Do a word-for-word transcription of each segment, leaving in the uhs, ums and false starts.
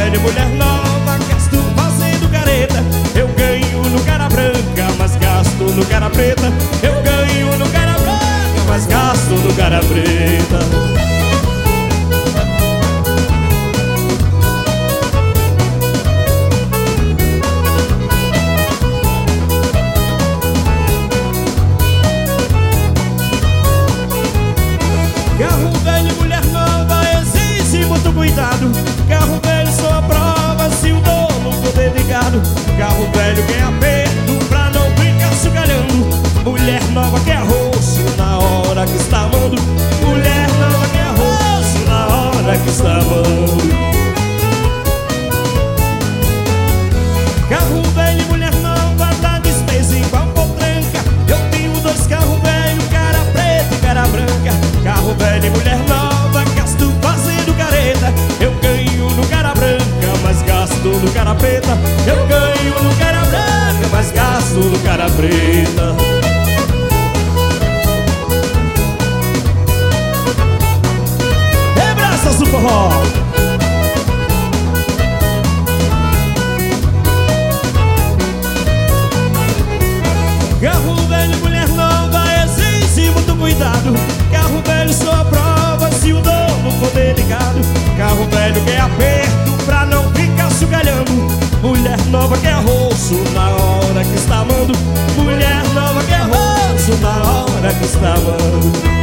velho, mulher nova, gasto fazendo careta. Eu ganho no cara branca, mas gasto no cara preta. Eu ganho no cara branca, mas gasto no cara preta. Carro velho, mulher nova, exige muito cuidado. Carro velho só aprova se o dono for dedicado. Carro velho quer aperto pra não ficar chugalhando. Mulher nova quer roxo na hora que está amando. Mulher nova quer roxo na hora que está amando. Carro velho, mulher nova, dá despesa igual potranca. Eu tenho dois carros velhos, cara preta e cara branca. Carro velho e mulher nova, gasto fazendo careta. Eu ganho no cara branca, mas gasto no cara preta. Eu ganho no cara branca, mas gasto no cara preta. Rebraça do forró. Carro velho, mulher nova, exige muito cuidado. Carro velho só aprova se o dono for delicado. Carro velho quer aperto pra não ficar chugalhando. Mulher nova quer roxo na hora que está amando. Mulher nova quer roxo na hora que está amando.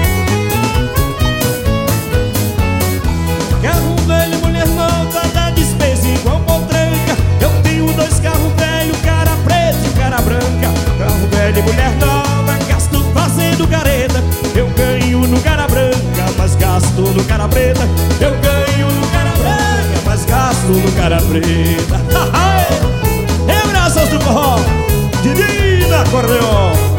Carro velho, mulher nova, dá despesa igual potranca. Eu tenho dois carros velhos, cara preto e cara branca. Carro velho e mulher nova, gasto fazendo careta. Eu ganho no cara branca, mas gasto no cara preta. Eu ganho no cara branca, mas gasto no cara preta. Rebraças do forró, Didi na acordeon.